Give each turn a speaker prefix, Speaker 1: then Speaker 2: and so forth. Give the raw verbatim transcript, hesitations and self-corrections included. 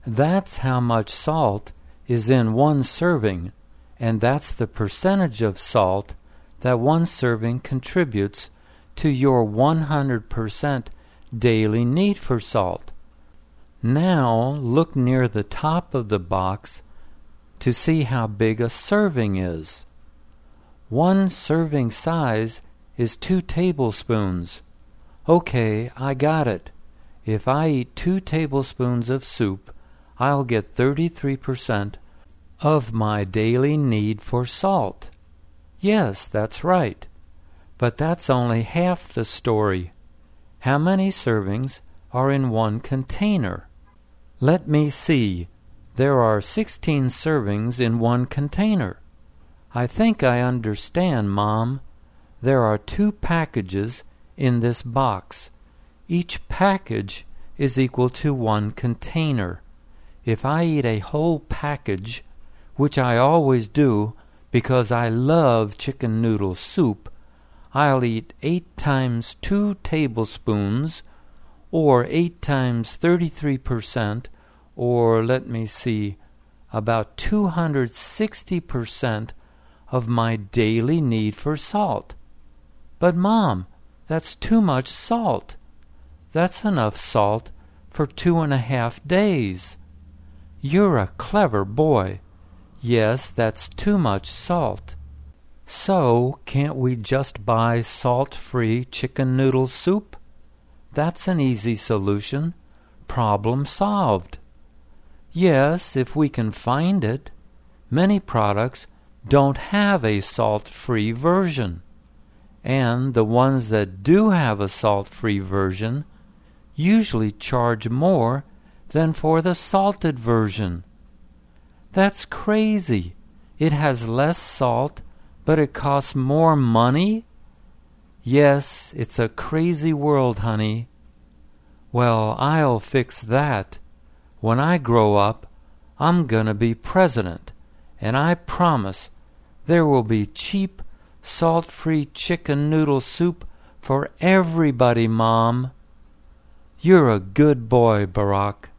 Speaker 1: That's how much salt is in one serving, and that's the percentage of salt that one serving contributes to your one hundred percent daily need for salt. Now look near the top of the box to see how big a serving is. One serving size is two tablespoons. Okay, I got it. If I eat two tablespoons of soup, I'll get thirty-three percent of my daily need for salt. Yes, that's right. But that's only half the story. How many servings are in one container? Let me see. There are sixteen servings in one container. I think I understand, Mom. There are two packages in this box. Each package is equal to one container. If I eat a whole package, which I always do because I love chicken noodle soup, I'll eat eight times two tablespoons, or eight times thirty-three percent, or let me see, about two hundred sixty percent of my daily need for salt. But Mom, that's too much salt. That's enough salt for two and a half days. You're a clever boy. Yes, that's too much salt. So, can't we just buy salt-free chicken noodle soup? That's an easy solution. Problem solved. Yes, if we can find it. Many products don't have a salt-free version. And the ones that do have a salt-free version usually charge more than for the salted version. That's crazy. It has less salt, but it costs more money? Yes, it's a crazy world, honey. Well, I'll fix that. When I grow up, I'm gonna be president, and I promise there will be cheap, salt-free chicken noodle soup for everybody, Mom. You're a good boy, Barack.